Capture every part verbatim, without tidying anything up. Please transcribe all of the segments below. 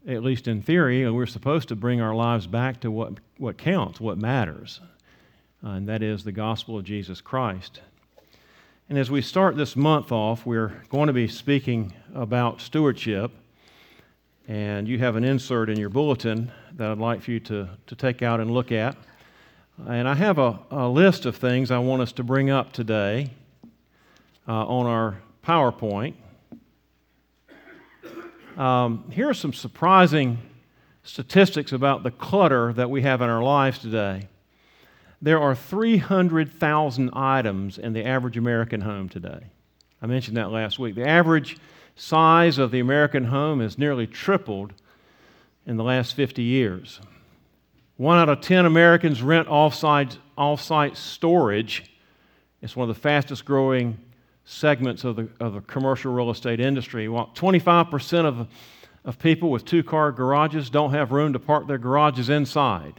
at least in theory, we're supposed to bring our lives back to what, what counts, what matters, uh, and that is the gospel of Jesus Christ. And as we start this month off, we're going to be speaking about stewardship, and you have an insert in your bulletin that I'd like for you to, to take out and look at. And I have a, a list of things I want us to bring up today uh, on our PowerPoint. Um, here are some surprising statistics about the clutter that we have in our lives today. There are three hundred thousand items in the average American home today. I mentioned that last week. The average size of the American home has nearly tripled in the last fifty years. One out of ten Americans rent off-site, off-site storage. It's one of the fastest growing segments of the, of the commercial real estate industry. While twenty-five percent of, of people with two-car garages don't have room to park their garages inside.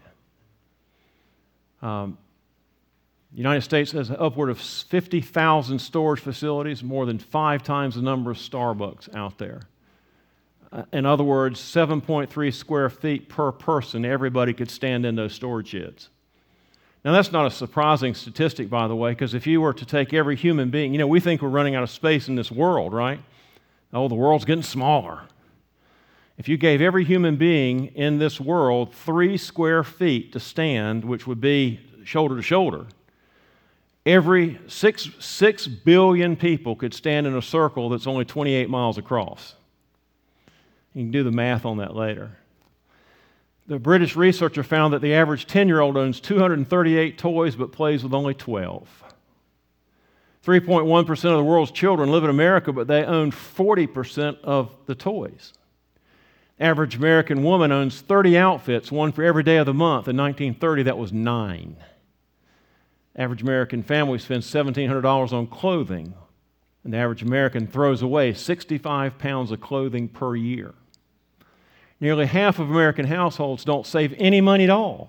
Um, the United States has upward of fifty thousand storage facilities, more than five times the number of Starbucks out there. Uh, in other words, seven point three square feet per person, everybody could stand in those storage sheds. Now, that's not a surprising statistic, by the way, because if you were to take every human being, you know, we think we're running out of space in this world, right? Oh, the world's getting smaller. If you gave every human being in this world three square feet to stand, which would be shoulder to shoulder, every six, six billion people could stand in a circle that's only twenty-eight miles across. You can do the math on that later. The British researcher found that the average ten-year-old owns two hundred thirty-eight toys but plays with only twelve. three point one percent of the world's children live in America, but they own forty percent of the toys. Average American woman owns thirty outfits, one for every day of the month. In nineteen thirty, that was nine. Average American family spends one thousand seven hundred dollars on clothing, and the average American throws away sixty-five pounds of clothing per year. Nearly half of American households don't save any money at all.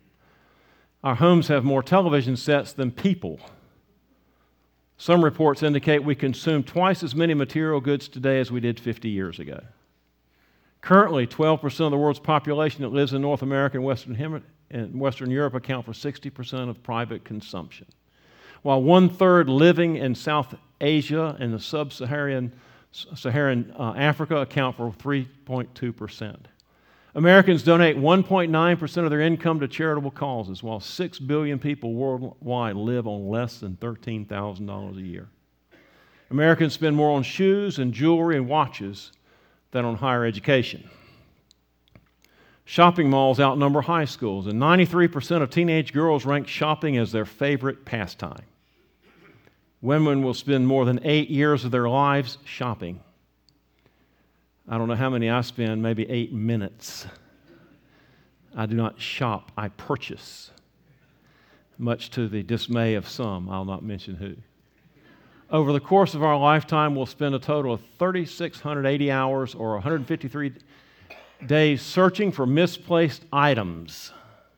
Our homes have more television sets than people. Some reports indicate we consume twice as many material goods today as we did fifty years ago. Currently, twelve percent of the world's population that lives in North America and Western, Hem- and Western Europe account for sixty percent of private consumption, while one-third living in South Asia and the sub-Saharan Saharan uh, Africa account for three point two percent. Americans donate one point nine percent of their income to charitable causes, while six billion people worldwide live on less than thirteen thousand dollars a year. Americans spend more on shoes and jewelry and watches than on higher education. Shopping malls outnumber high schools, and ninety-three percent of teenage girls rank shopping as their favorite pastime. Women will spend more than eight years of their lives shopping. I don't know how many I spend, maybe eight minutes. I do not shop, I purchase, much to the dismay of some. I'll not mention who. Over the course of our lifetime, we'll spend a total of three thousand six hundred eighty hours or one hundred fifty-three days searching for misplaced items.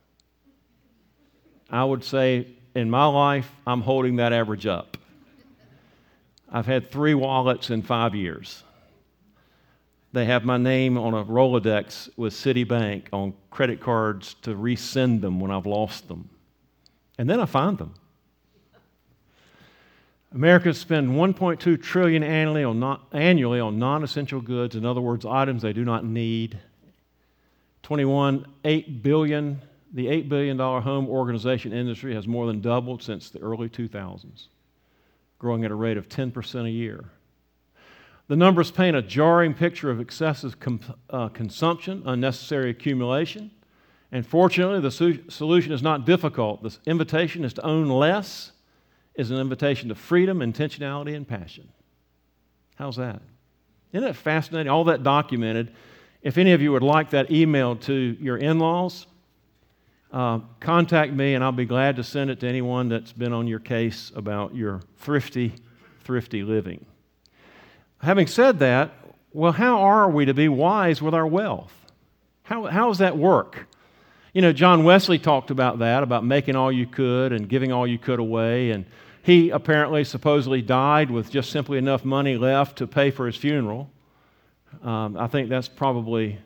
I would say in my life, I'm holding that average up. I've had three wallets in five years. They have my name on a Rolodex with Citibank on credit cards to resend them when I've lost them. And then I find them. Americans spend one point two trillion dollars annually on, non, annually on non-essential goods, in other words, items they do not need. twenty-one, eight billion dollars, the eight billion dollars home organization industry has more than doubled since the early two thousands, growing at a rate of ten percent a year. The numbers paint a jarring picture of excessive com- uh, consumption, unnecessary accumulation, and fortunately, the su- solution is not difficult. The invitation is to own less, is an invitation to freedom, intentionality, and passion. How's that? Isn't that fascinating? All that documented. If any of you would like that emailed to your in-laws, uh, contact me and I'll be glad to send it to anyone that's been on your case about your thrifty, thrifty living. Having said that, well, how are we to be wise with our wealth? How, how does that work? You know, John Wesley talked about that, about making all you could and giving all you could away, and he apparently supposedly died with just simply enough money left to pay for his funeral. Um, I think that's probably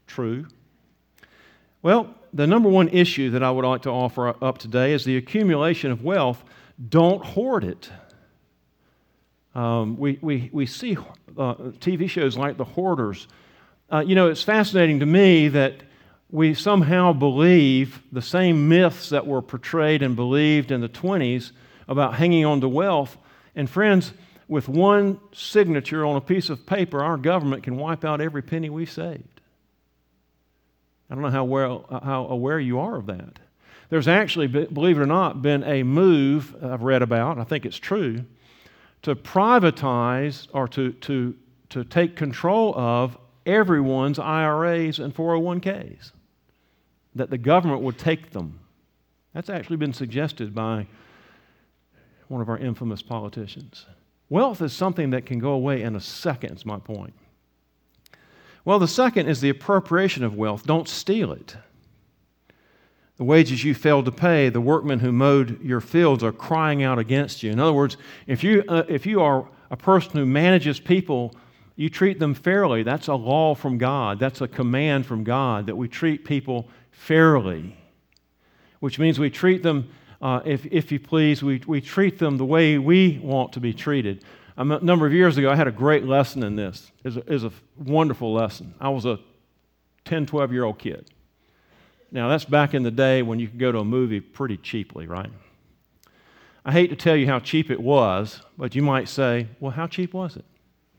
true? Well, the number one issue that I would like to offer up today is the accumulation of wealth. Don't hoard it. Um, we, we, we see uh, T V shows like The Hoarders. Uh, you know, it's fascinating to me that we somehow believe the same myths that were portrayed and believed in the twenties about hanging on to wealth. And friends, with one signature on a piece of paper, our government can wipe out every penny we've saved. I don't know how well how aware you are of that. There's actually, believe it or not, been a move I've read about, I think it's true, to privatize or to, to, to take control of everyone's I R As and four oh one k's, that the government would take them. That's actually been suggested by one of our infamous politicians. Wealth is something that can go away in a second, is my point. Well, the second is the appropriation of wealth. Don't steal it. The wages you failed to pay, the workmen who mowed your fields are crying out against you. In other words, if you, uh, if you are a person who manages people, you treat them fairly. That's a law from God. That's a command from God that we treat people fairly, which means we treat them, uh, if, if you please, we, we treat them the way we want to be treated. A number of years ago, I had a great lesson in this. It was a, it was a wonderful lesson. I was a ten, twelve-year-old kid. Now, that's back in the day when you could go to a movie pretty cheaply, right? I hate to tell you how cheap it was, but you might say, well, how cheap was it?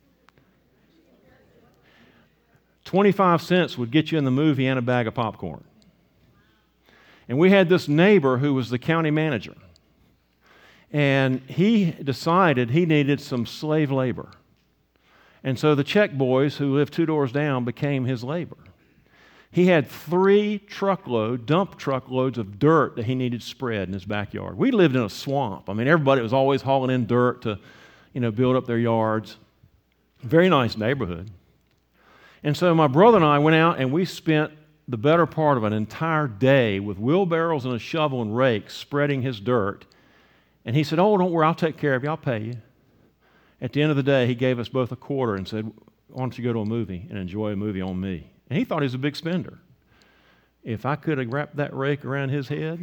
twenty-five cents would get you in the movie and a bag of popcorn. And we had this neighbor who was the county manager. And he decided he needed some slave labor. And so the check boys who lived two doors down became his labor. He had three truckload, dump truckloads of dirt that he needed spread in his backyard. We lived in a swamp. I mean, everybody was always hauling in dirt to, you know, build up their yards. Very nice neighborhood. And so my brother and I went out and we spent the better part of an entire day with wheelbarrows and a shovel and rake spreading his dirt. And he said, oh, don't worry, I'll take care of you, I'll pay you. At the end of the day, he gave us both a quarter and said, why don't you go to a movie and enjoy a movie on me? And he thought he was a big spender. If I could have wrapped that rake around his head.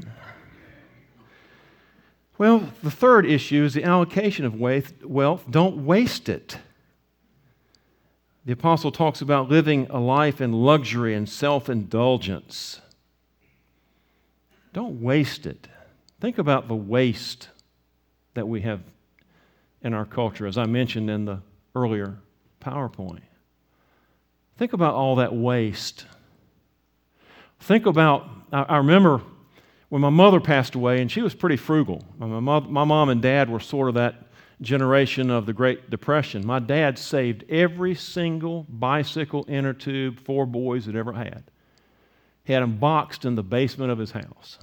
Well, the third issue is the allocation of wealth. Don't waste it. The apostle talks about living a life in luxury and self-indulgence. Don't waste it. Think about the waste that we have in our culture, as I mentioned in the earlier PowerPoint. Think about all that waste. Think about, I, I remember when my mother passed away, and she was pretty frugal. My, my, my mom and dad were sort of that generation of the Great Depression. My dad saved every single bicycle inner tube four boys had ever had. He had them boxed in the basement of his house.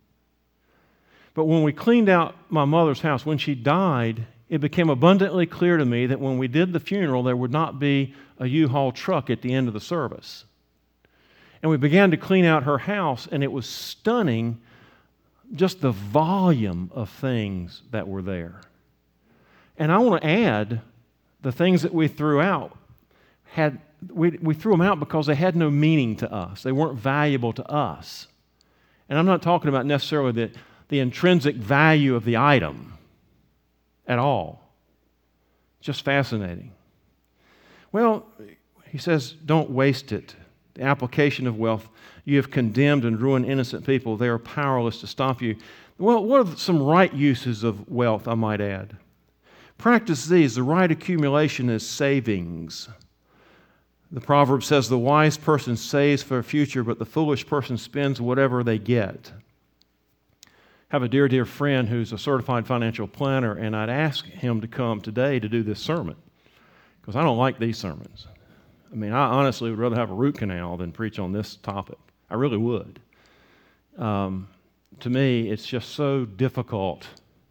But when we cleaned out my mother's house, when she died, it became abundantly clear to me that when we did the funeral, there would not be a U-Haul truck at the end of the service. And we began to clean out her house, and it was stunning just the volume of things that were there. And I want to add, the things that we threw out, had we, we threw them out because they had no meaning to us. They weren't valuable to us. And I'm not talking about necessarily the, the intrinsic value of the item at all. Just fascinating. Well, he says, don't waste it. The application of wealth. You have condemned and ruined innocent people. They are powerless to stop you. Well, what are some right uses of wealth, I might add? Practice these. The right accumulation is savings. The proverb says, the wise person saves for a future, but the foolish person spends whatever they get. I have a dear, dear friend who's a certified financial planner, and I'd ask him to come today to do this sermon because I don't like these sermons. I mean, I honestly would rather have a root canal than preach on this topic. I really would. Um, to me, it's just so difficult.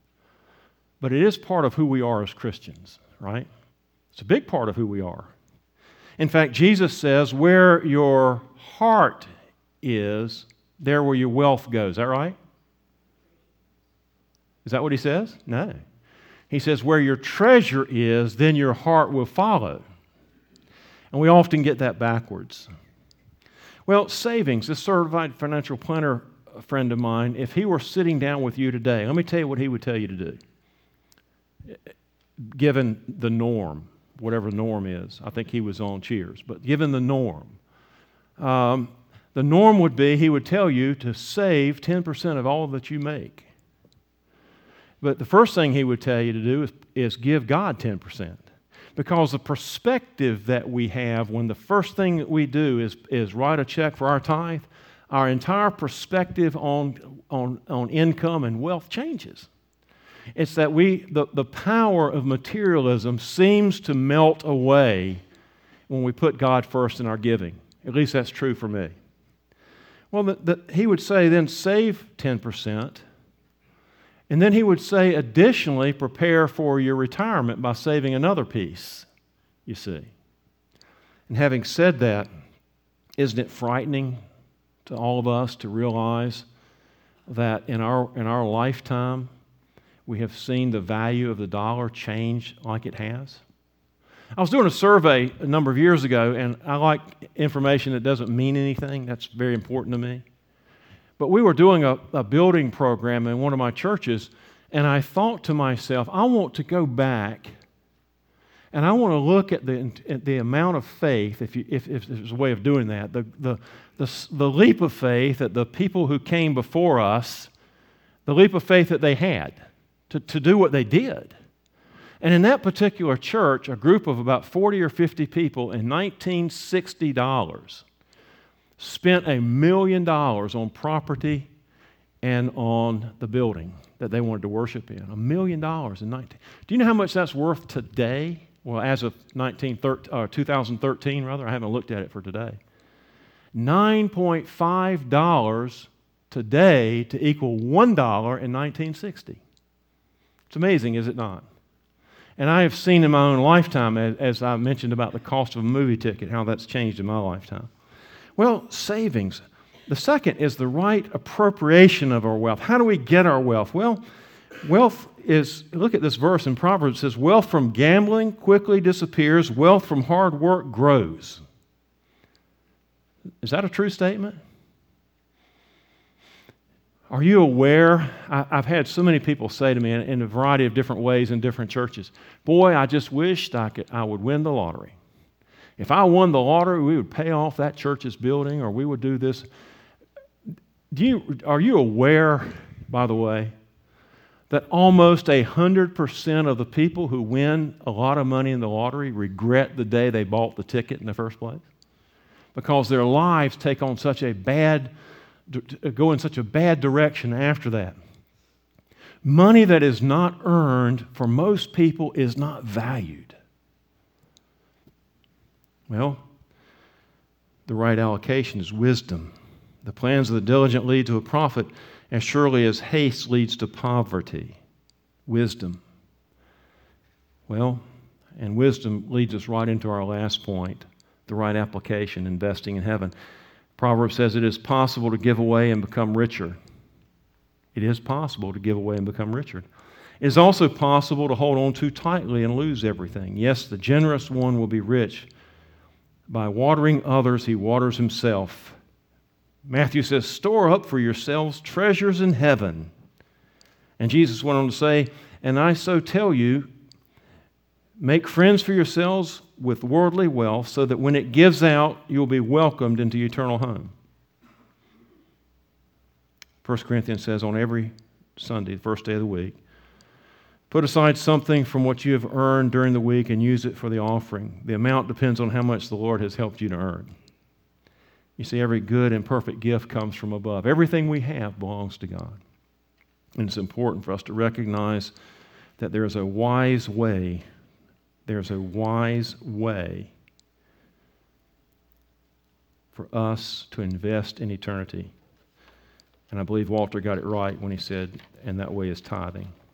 But it is part of who we are as Christians, right? It's a big part of who we are. In fact, Jesus says, where your heart is, there will your wealth go. Is that right? Is that what he says? No. He says, where your treasure is, then your heart will follow. And we often get that backwards. Well, savings, this certified financial planner friend of mine, if he were sitting down with you today, let me tell you what he would tell you to do, given the norm, whatever norm is. I think he was on Cheers, but given the norm, um, the norm would be he would tell you to save ten percent of all that you make. But the first thing he would tell you to do is, is give God ten percent. Because the perspective that we have when the first thing that we do is, is write a check for our tithe, our entire perspective on, on, on income and wealth changes. It's that we the, the power of materialism seems to melt away when we put God first in our giving. At least that's true for me. Well, the, the, he would say then save ten percent. And then he would say, additionally, prepare for your retirement by saving another piece, you see. And having said that, isn't it frightening to all of us to realize that in our, in our lifetime, we have seen the value of the dollar change like it has? I was doing a survey a number of years ago, and I like information that doesn't mean anything. That's very important to me. But we were doing a, a building program in one of my churches, and I thought to myself, I want to go back and I want to look at the, at the amount of faith, if, you, if, if there's a way of doing that, the, the, the, the leap of faith that the people who came before us, the leap of faith that they had to, to do what they did. And in that particular church, a group of about forty or fifty people in nineteen sixty dollars spent a million dollars on property and on the building that they wanted to worship in. A million dollars in nineteen. Do you know how much that's worth today? Well, as of nineteen thirteen, uh, two thousand thirteen, rather, I haven't looked at it for today. nine point five dollars today to equal one dollar in nineteen sixty. It's amazing, is it not? And I have seen in my own lifetime, as, as I mentioned about the cost of a movie ticket, how that's changed in my lifetime. Well, savings. The second is the right appropriation of our wealth. How do we get our wealth? Well, wealth is, look at this verse in Proverbs, it says, wealth from gambling quickly disappears, wealth from hard work grows. Is that a true statement? Are you aware? I, I've had so many people say to me in, in a variety of different ways in different churches, boy, I just wished I could, I would win the lottery. If I won the lottery, we would pay off that church's building, or we would do this. Do you, are you aware, by the way, that almost one hundred percent of the people who win a lot of money in the lottery regret the day they bought the ticket in the first place? Because their lives take on such a bad, go in such a bad direction after that. Money that is not earned for most people is not valued. Well, the right allocation is wisdom. The plans of the diligent lead to a profit as surely as haste leads to poverty. Wisdom. Well, and wisdom leads us right into our last point, the right application, investing in heaven. Proverbs says it is possible to give away and become richer. It is possible to give away and become richer. It is also possible to hold on too tightly and lose everything. Yes, the generous one will be rich. By watering others, he waters himself. Matthew says, store up for yourselves treasures in heaven. And Jesus went on to say, and I so tell you, make friends for yourselves with worldly wealth, so that when it gives out, you'll be welcomed into your eternal home. First Corinthians says, on every Sunday, the first day of the week, put aside something from what you have earned during the week and use it for the offering. The amount depends on how much the Lord has helped you to earn. You see, every good and perfect gift comes from above. Everything we have belongs to God. And it's important for us to recognize that there is a wise way, there's a wise way for us to invest in eternity. And I believe Walter got it right when he said, and that way is tithing.